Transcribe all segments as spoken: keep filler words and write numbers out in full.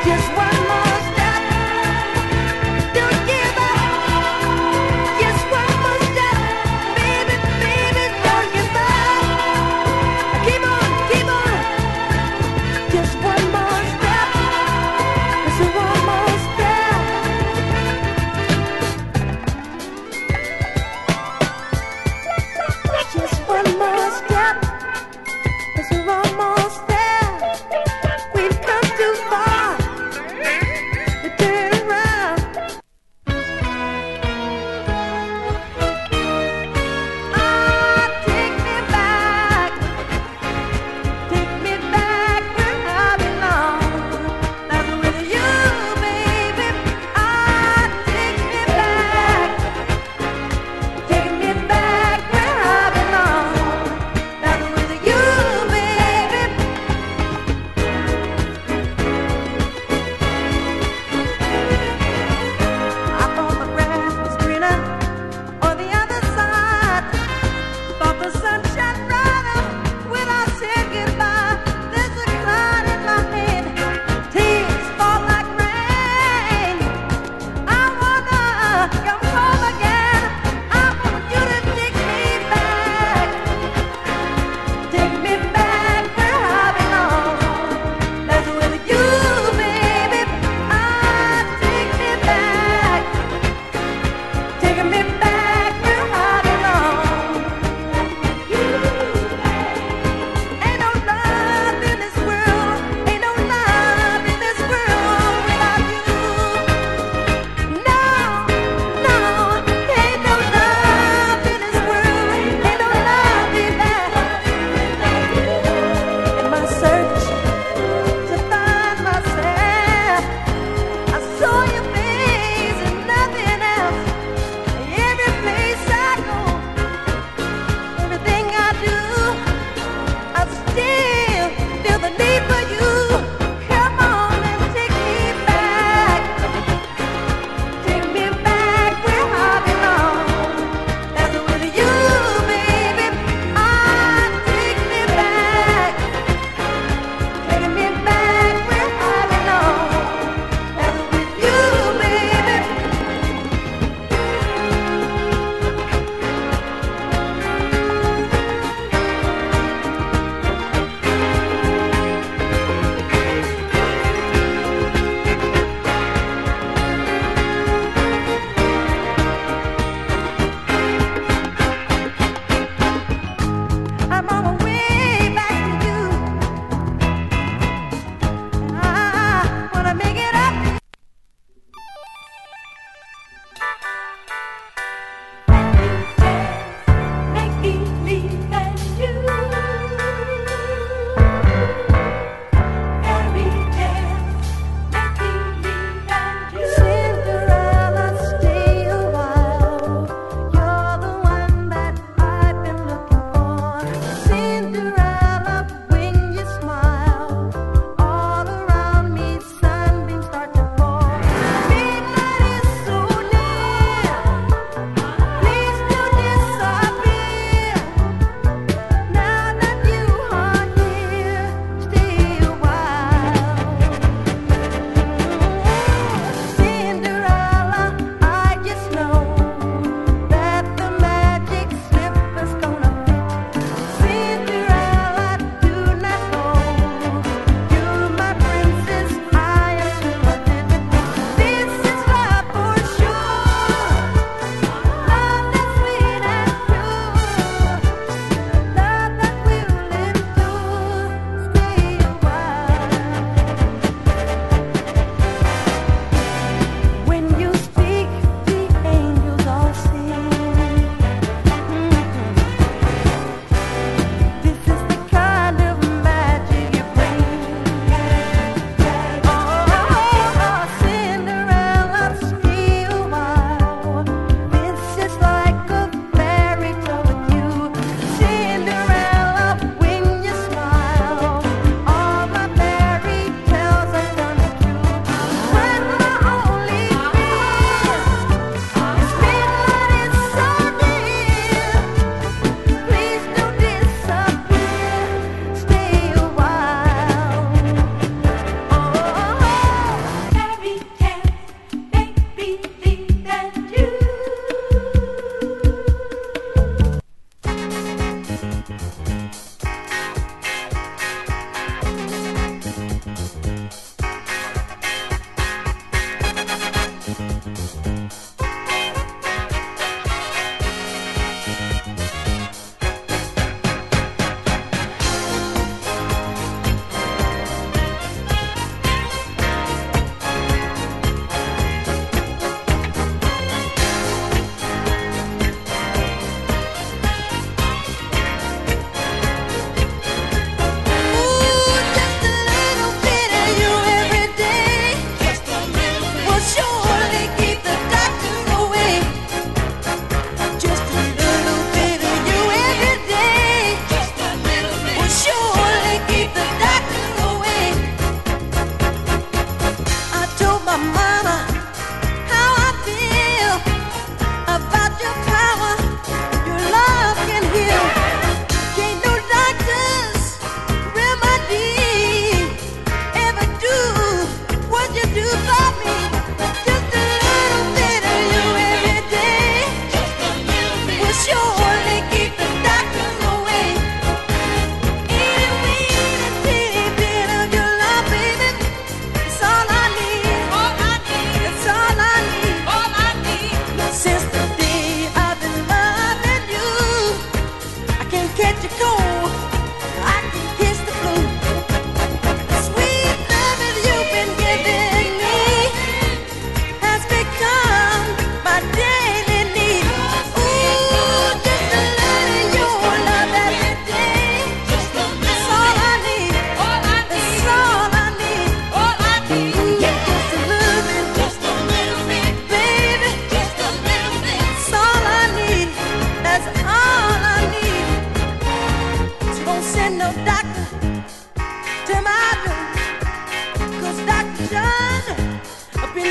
Just one more step. Don't give up. Just one more step. Baby, baby, don't give up. Keep on, keep on. Just one more step. Just one more step. Just one more step. Just one more step. We've come too far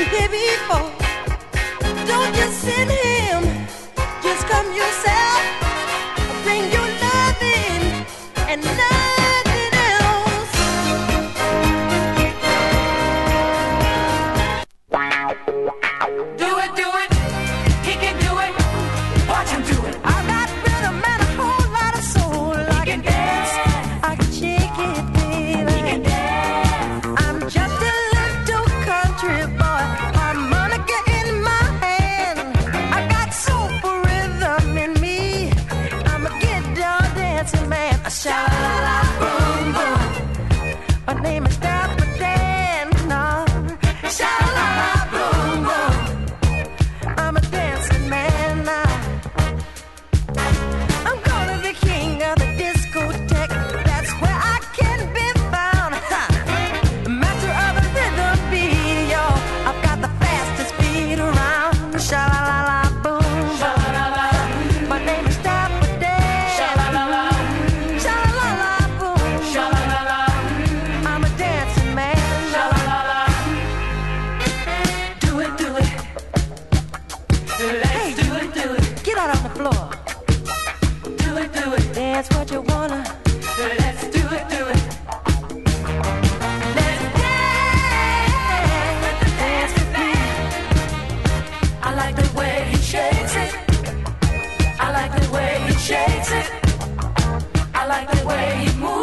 here before. Don't just send him, just come yourself. Bring your loving and nothing else. Do it, do it. He can do it. Watch him do it. I got rhythm and a whole lot of soul. I can dance, I can shake it, baby. He can dance. I'm just a little country boy, harmonica in my hand. I got soul for rhythm in me. I'm a get down dancing man. A sha-la-la, boom, boom. My name is Dapper Dan. No. Sha-la-la, boom, boom. I'm a dancing man now. I'm gonna be king of the discotheque. That's where I can be found. Ha! Master of the rhythm beat, y'all. I've got the fastest beat around. Sha la la la boom. Sha-la-la-la. My name is Dapper Dan. Sha-la-la-la. Sha la la la boom. Sha-la-la-la. I'm a dancing man. Sha-la-la-la. Do it, do it. Let's do it, do it. Get out on the floor. Do it, do it. Dance what you wanna. Let's do it, do it. Let's dance. Dance with me. I like the way he shakes it. I like the way he shakes it. I like the way he moves.